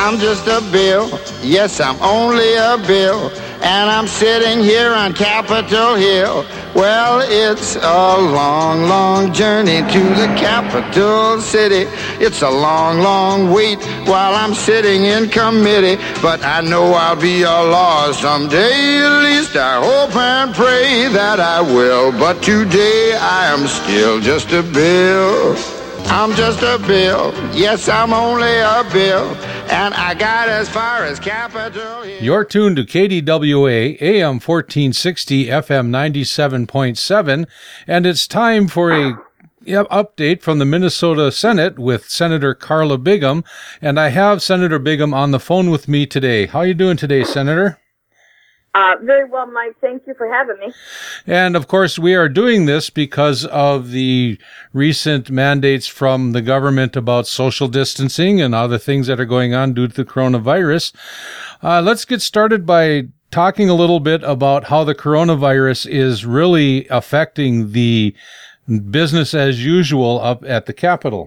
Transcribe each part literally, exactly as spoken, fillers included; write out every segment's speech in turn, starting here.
I'm just a bill. Yes, I'm only a bill. And I'm sitting here on Capitol Hill. Well, it's a long, long journey to the capital city. It's a long, long wait while I'm sitting in committee. But I know I'll be a law someday. At least I hope and pray that I will. But today I am still just a bill. I'm just a bill. Yes, I'm only a bill. And I got as far as Capitol Hill. You're tuned to K D W A, A M fourteen sixty, F M ninety-seven point seven, and it's time for a yep, update from the Minnesota Senate with Senator Carla Bigham. And I have Senator Bigham on the phone with me today. How are you doing today, Senator? Uh, very well, Mike. Thank you for having me. And, of course, we are doing this because of the recent mandates from the government about social distancing and other things that are going on due to the coronavirus. Uh, let's get started by talking a little bit about how the coronavirus is really affecting the business as usual up at the Capitol.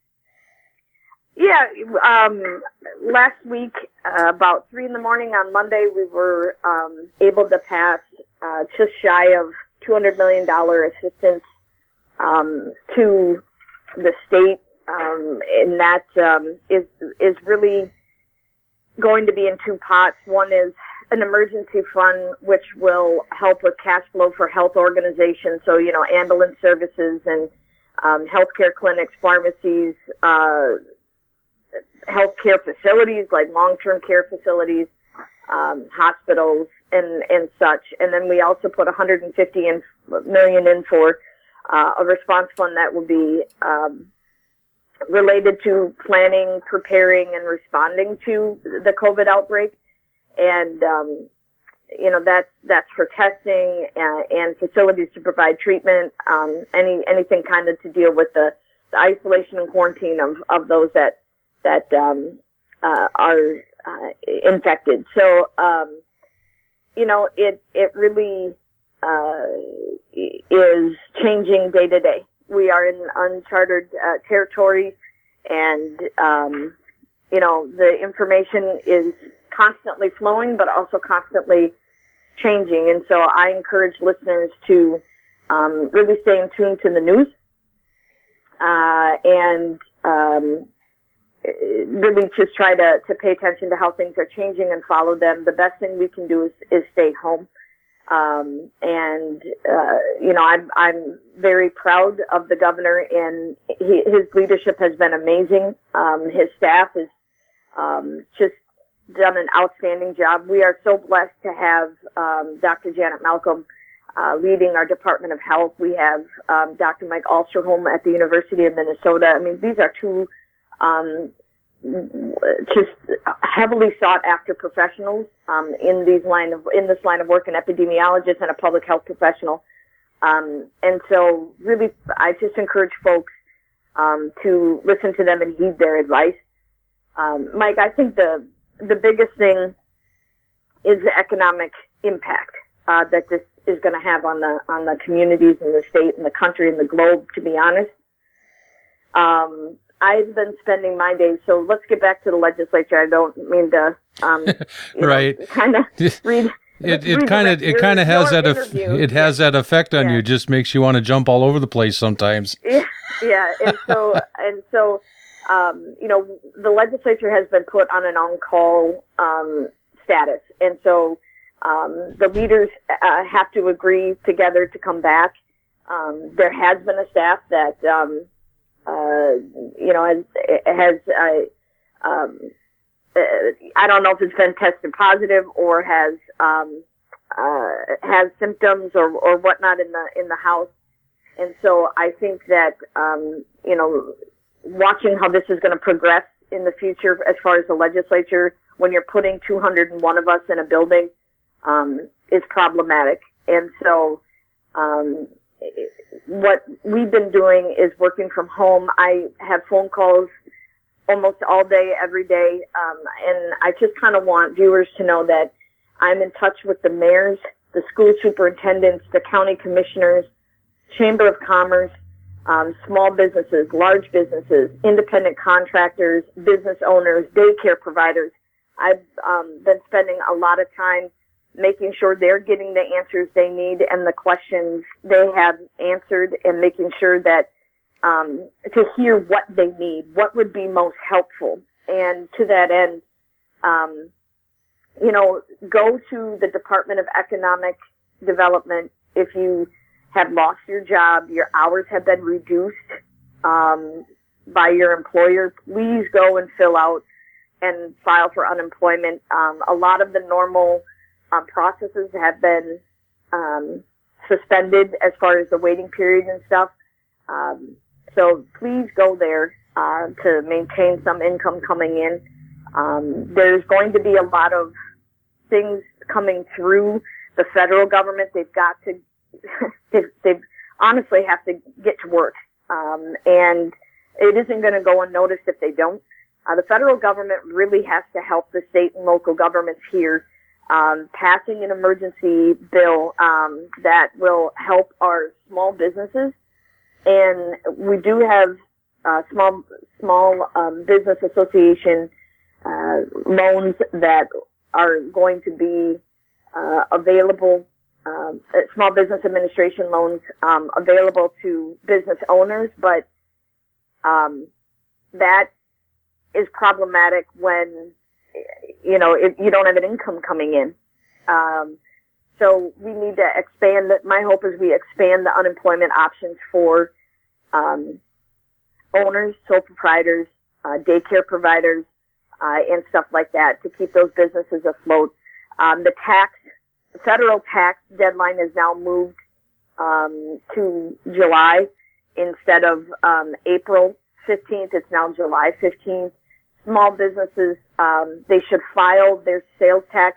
Yeah, um, last week, uh, about three in the morning on Monday, we were um, able to pass uh, just shy of two hundred million dollars assistance um, to the state, um, and that um, is is really going to be in two pots. One is an emergency fund, which will help with cash flow for health organizations, so, you know, ambulance services and um, healthcare clinics, pharmacies, uh healthcare facilities like long-term care facilities, um, hospitals, and and such. And then we also put one hundred fifty million in for uh, a response fund that will be um, related to planning, preparing, and responding to the COVID outbreak. And um, you know that's that's for testing and, and facilities to provide treatment. Um, any anything kind of to deal with the, the isolation and quarantine of of those that. that um, uh, are uh, infected. So, um, you know, it it really uh, is changing day to day. We are in uncharted uh, territory, and, um, you know, the information is constantly flowing, but also constantly changing. And so I encourage listeners to um, really stay in tune to the news uh, and um really just try to, to pay attention to how things are changing and follow them. The best thing we can do is, is stay home. Um, and, uh, you know, I'm, I'm very proud of the governor, and he, his leadership has been amazing. Um, his staff has, um, just done an outstanding job. We are so blessed to have, um, Doctor Janet Malcolm, uh, leading our Department of Health. We have, um, Doctor Mike Alsterholm at the University of Minnesota. I mean, these are two Um, just heavily sought after professionals um, in these line of in this line of work, an epidemiologist and a public health professional. Um, and so, really, I just encourage folks um, to listen to them and heed their advice. Um, Mike, I think the the biggest thing is the economic impact uh, that this is going to have on the on the communities in the state and the country and the globe. To be honest. Um, I've been spending my days, so let's get back to the legislature. I don't mean to, um, right, kind of read. It it kind of it kind of has that eff- it has that effect on yeah. you. Just makes you want to jump all over the place sometimes. Yeah, yeah, and so and so, um, you know, the legislature has been put on an on-call um, status, and so um, the leaders uh, have to agree together to come back. Um, there has been a staff that. Um, Uh, you know, has, has uh, um, uh, I don't know if it's been tested positive or has um, uh, has symptoms or, or whatnot in the in the house, and so I think that um, you know, watching how this is going to progress in the future as far as the legislature, when you're putting two hundred one of us in a building, um, is problematic, and so. Um, What we've been doing is working from home. I have phone calls almost all day, every day, um, and I just kind of want viewers to know that I'm in touch with the mayors, the school superintendents, the county commissioners, Chamber of Commerce, um, small businesses, large businesses, independent contractors, business owners, daycare providers. I've um, been spending a lot of time making sure they're getting the answers they need and the questions they have answered, and making sure that um, to hear what they need, what would be most helpful. And to that end, um, you know, go to the Department of Economic Development if you have lost your job, your hours have been reduced um, by your employer. Please go and fill out and file for unemployment. Um, a lot of the normal um, processes have been um, suspended as far as the waiting period and stuff. Um, so please go there uh, to maintain some income coming in. Um, there's going to be a lot of things coming through the federal government. They've got to, they've, they've honestly have to get to work. Um, and it isn't going to go unnoticed if they don't. Uh, the federal government really has to help the state and local governments here, um, passing an emergency bill, um, that will help our small businesses. And we do have, uh, small, small, um, business association, uh, loans that are going to be, uh, available, um, small business administration loans, um, available to business owners, but, um, that is problematic when, you know, if you don't have an income coming in. Um, so we need to expand that. My hope is we expand the unemployment options for, um, owners, sole proprietors, uh, daycare providers, uh, and stuff like that to keep those businesses afloat. Um, the tax, federal tax deadline is now moved, um, to July instead of, um, April fifteenth. It's now July fifteenth. Small businesses, um, they should file their sales tax,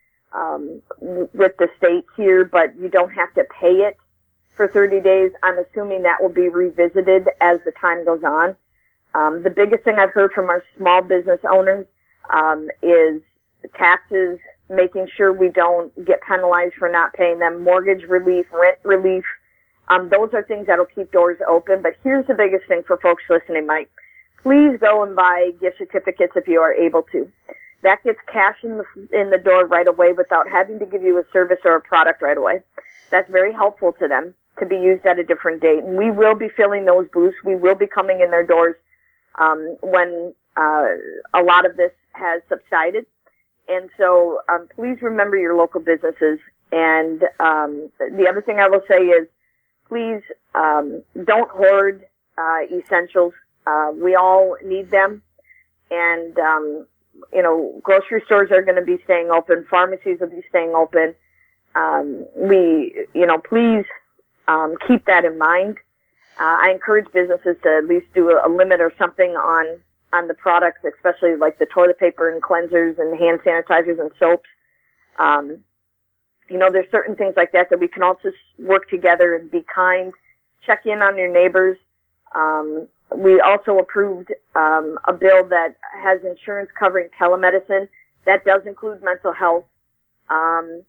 um, w- with the state here, but you don't have to pay it for thirty days. I'm assuming that will be revisited as the time goes on. Um, the biggest thing I've heard from our small business owners, um, is taxes, making sure we don't get penalized for not paying them, mortgage relief, rent relief. Um, those are things that'll keep doors open. But here's the biggest thing for folks listening, Mike. Please go and buy gift certificates if you are able to. That gets cash in the, in the door right away without having to give you a service or a product right away. That's very helpful to them to be used at a different date. And we will be filling those booths. We will be coming in their doors um, when uh, a lot of this has subsided. And so um, please remember your local businesses. And um, the other thing I will say is, please um, don't hoard uh, essentials. Uh, we all need them. And, um, you know, grocery stores are going to be staying open. Pharmacies will be staying open. Um, we, you know, please um, keep that in mind. Uh, I encourage businesses to at least do a, a limit or something on, on the products, especially like the toilet paper and cleansers and hand sanitizers and soaps. Um, you know, there's certain things like that that we can also work together and be kind, check in on your neighbors. Um, we also approved um, a bill that has insurance covering telemedicine. That does include mental health um,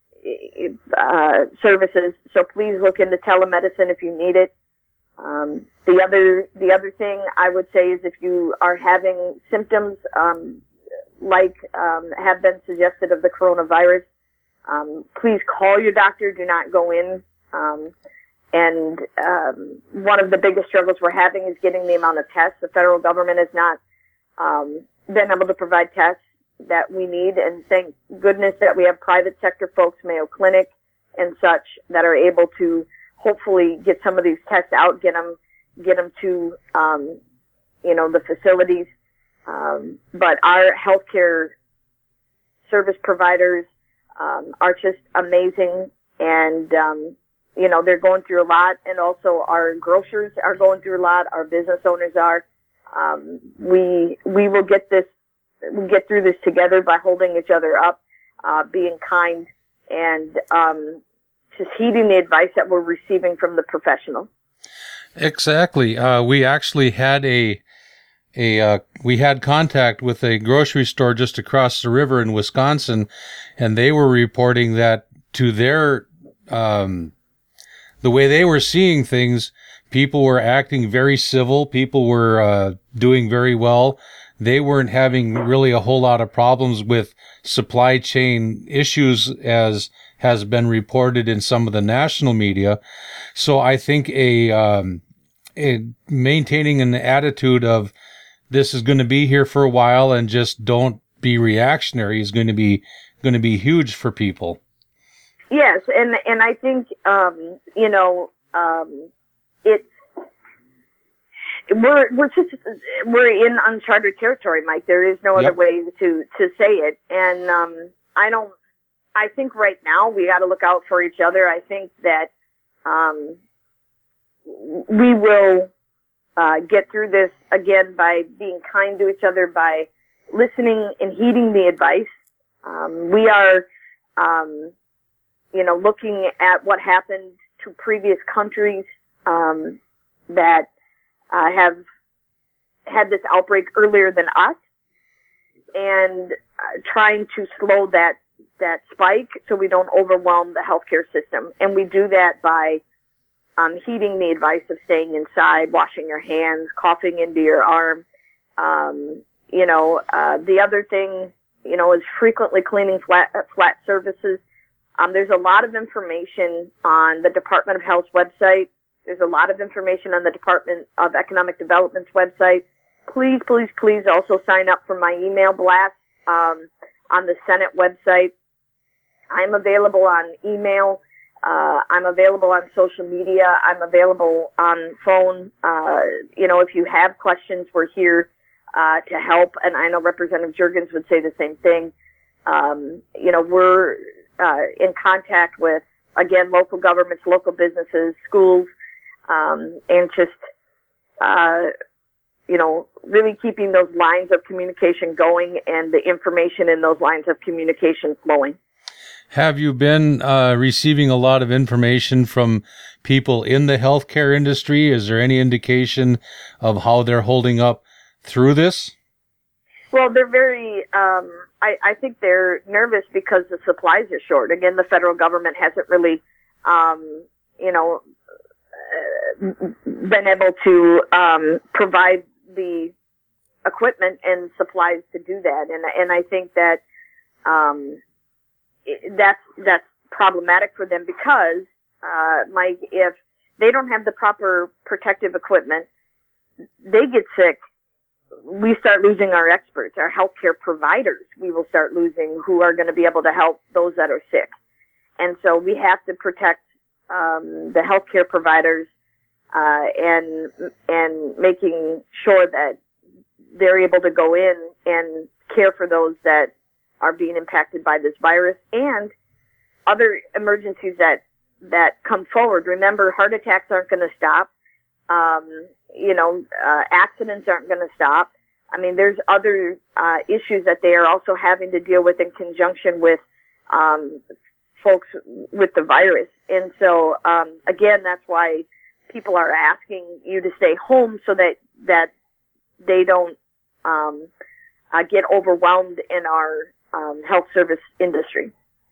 uh, services. So please look into telemedicine if you need it. Um, the other the other thing I would say is if you are having symptoms um, like um, have been suggested of the coronavirus, um, please call your doctor. Do not go in. Um, And um, one of the biggest struggles we're having is getting the amount of tests. The federal government has not um, been able to provide tests that we need. And thank goodness that we have private sector folks, Mayo Clinic and such, that are able to hopefully get some of these tests out, get them, get them to, um, you know, the facilities. Um, but our healthcare service providers um, are just amazing. And um you know, they're going through a lot, and also our grocers are going through a lot. Our business owners are. Um, we we will get this, we get through this together by holding each other up, uh, being kind, and um, just heeding the advice that we're receiving from the professional. Exactly. Uh, we actually had a a uh, we had contact with a grocery store just across the river in Wisconsin, and they were reporting that to their um, the way they were seeing things, People were acting very civil. People were uh, doing very well. They weren't having really a whole lot of problems with supply chain issues, as has been reported in some of the national media. So I think a, um, a maintaining an attitude of this is going to be here for a while and just don't be reactionary is going to be going to be huge for people. Yes, and and I think um, you know um, it's we're we're just we're in uncharted territory, Mike. There is no other Yep. way to to say it, and um, I don't. I think right now we got to look out for each other. I think that um, we will uh, get through this again by being kind to each other, by listening and heeding the advice. Um, we are, um, you know, looking at what happened to previous countries um, that uh, have had this outbreak earlier than us, and uh, trying to slow that that spike so we don't overwhelm the healthcare system. And we do that by um, heeding the advice of staying inside, washing your hands, coughing into your arm. Um, you know, uh, the other thing, you know, is frequently cleaning flat, uh, flat surfaces. Um, there's a lot of information on the Department of Health's website. There's a lot of information on the Department of Economic Development's website. Please, please, please also sign up for my email blast um, on the Senate website. I'm available on email. Uh, I'm available on social media. I'm available on phone. Uh, you know, if you have questions, we're here uh, to help. And I know Representative Juergens would say the same thing. Um, you know, we're uh, in contact with, again, local governments, local businesses, schools, um, and just, uh, you know, really keeping those lines of communication going and the information in those lines of communication flowing. Have you been uh, receiving a lot of information from people in the healthcare industry? Is there any indication of how they're holding up through this? Well, they're very, um, I, I think they're nervous because the supplies are short. Again, the federal government hasn't really, um, you know, uh, been able to um, provide the equipment and supplies to do that. And, and I think that um, that's, that's problematic for them because, uh, Mike, if they don't have the proper protective equipment, they get sick. We start losing our experts, our healthcare providers. We will start losing who are going to be able to help those that are sick. And so we have to protect um, the healthcare providers uh, and and making sure that they're able to go in and care for those that are being impacted by this virus and other emergencies that that come forward. Remember, heart attacks aren't going to stop. Um, you know, uh, accidents aren't going to stop. I mean, there's other uh, issues that they are also having to deal with in conjunction with um, folks with the virus. And so, um, again, that's why people are asking you to stay home so that that they don't um, uh, get overwhelmed in our um, health service industry.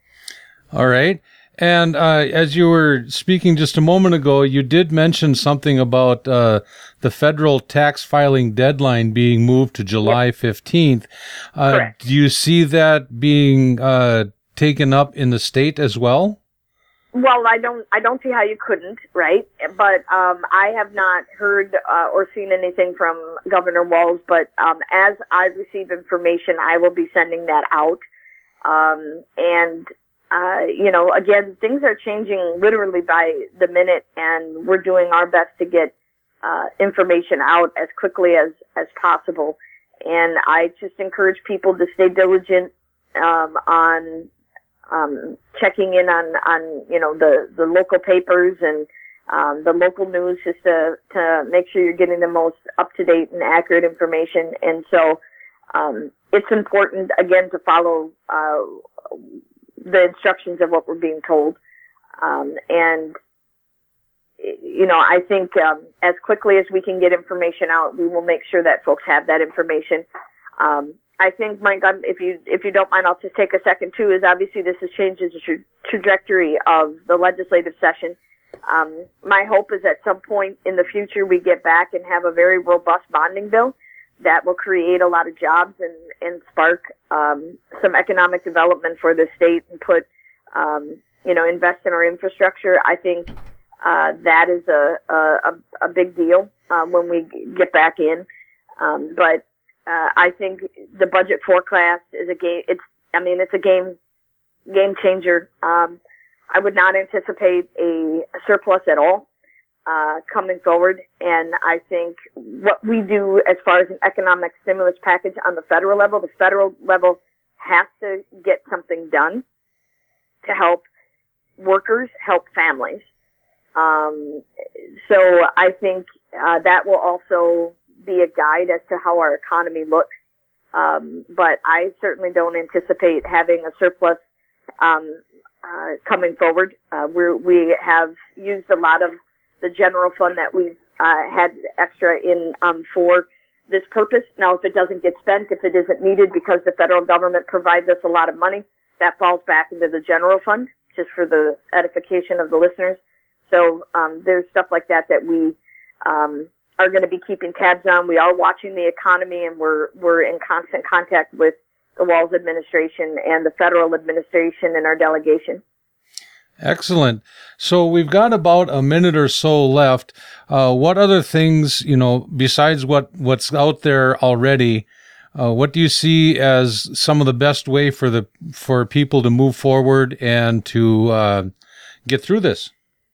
All right. And uh, as you were speaking just a moment ago, you did mention something about uh, the federal tax filing deadline being moved to July fifteenth. Uh, Correct. Do you see that being uh, taken up in the state as well? Well, I don't, I don't see how you couldn't, right? But um, I have not heard uh, or seen anything from Governor Walz. But um, as I receive information, I will be sending that out. Um, and Uh, you know, again, things are changing literally by the minute, and we're doing our best to get uh, information out as quickly as, as possible. And I just encourage people to stay diligent um, on um, checking in on, on you know, the, the local papers and um, the local news just to, to make sure you're getting the most up-to-date and accurate information. And so um, it's important, again, to follow uh the instructions of what we're being told. Um, and, you know, I think um, as quickly as we can get information out, we will make sure that folks have that information. Um, I think, Mike, if you if you don't mind, I'll just take a second, too, is obviously this has changed the tra- trajectory of the legislative session. Um, my hope is at some point in the future we get back and have a very robust bonding bill that will create a lot of jobs and, and spark um, some economic development for the state and put, um, you know, invest in our infrastructure. I think uh, that is a, a, a big deal uh, when we get back in. Um, but uh, I think the budget forecast is a game. It's, I mean, it's a game game changer. Um, I would not anticipate a, a surplus at all uh, coming forward. And I think what we do as far as an economic stimulus package on the federal level, the federal level has to get something done to help workers, help families. Um, so I think uh, that will also be a guide as to how our economy looks. Um, but I certainly don't anticipate having a surplus um, Uh, coming forward. Uh, we're, we have used a lot of the general fund that we've uh, had extra in um, for this purpose. Now, if it doesn't get spent, if it isn't needed because the federal government provides us a lot of money, that falls back into the general fund, just for the edification of the listeners. So um, there's stuff like that that we um, are going to be keeping tabs on. We are watching the economy, and we're we're in constant contact with the Walz administration and the federal administration and our delegation. Excellent. So we've got about a minute or so left. Uh, what other things, you know, besides what, what's out there already, uh, what do you see as some of the best way for the for people to move forward and to uh, get through this?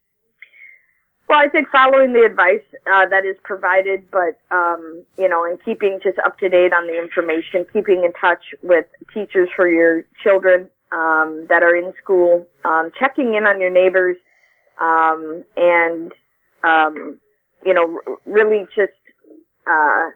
Well, I think following the advice uh, that is provided, but, um, you know, and keeping just up to date on the information, keeping in touch with teachers for your children um, that are in school, um, checking in on your neighbors, um, and, um, you know, r- really just uh,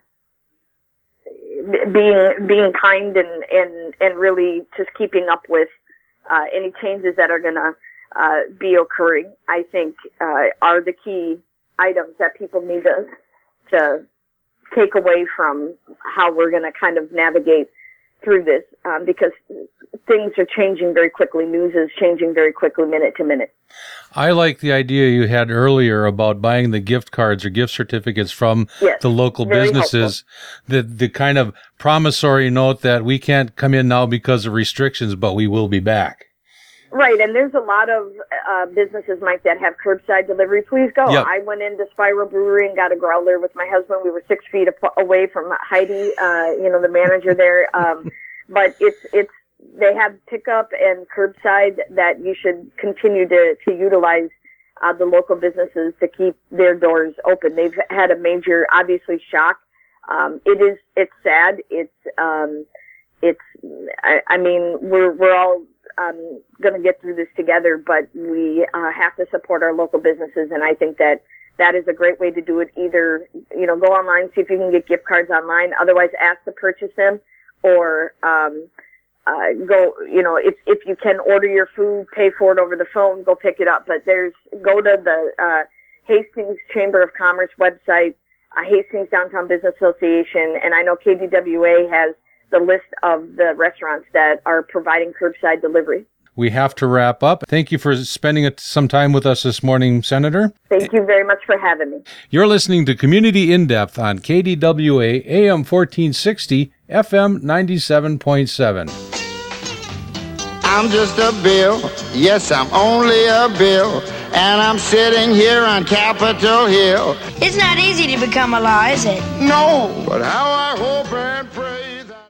being being kind and, and, and really just keeping up with uh, any changes that are going to Uh, be occurring, I think, uh, are the key items that people need to, to take away from how we're going to kind of navigate through this, um, because things are changing very quickly. News is changing very quickly, minute to minute. I like the idea you had earlier about buying the gift cards or gift certificates from yes, the local businesses, the, the kind of promissory note that we can't come in now because of restrictions, but we will be back. Right, and there's a lot of uh, businesses, Mike, that have curbside delivery. Please go. Yep. I went into Spiral Brewery and got a growler with my husband. We were six feet ap- away from Heidi, uh, you know, the manager there. Um, but it's it's they have pickup and curbside that you should continue to to utilize uh, the local businesses to keep their doors open. They've had a major, obviously, shock. Um, it is it's sad. It's um, it's I, I mean we're we're all. Um, going to get through this together, but we uh, have to support our local businesses, and I think that that is a great way to do it. Either, you know, go online, see if you can get gift cards online. Otherwise, ask to purchase them, or um, uh, go, you know, if if you can order your food, pay for it over the phone, go pick it up. But there's go to the uh, Hastings Chamber of Commerce website, uh, Hastings Downtown Business Association, and I know K D W A has the list of the restaurants that are providing curbside delivery. We have to wrap up. Thank you for spending some time with us this morning, Senator. Thank you very much for having me. You're listening to Community In Depth on K D W A, A M fourteen sixty, F M ninety-seven point seven. I'm just a bill. Yes, I'm only a bill. And I'm sitting here on Capitol Hill. It's not easy to become a law, is it? No, but how I hope and pray.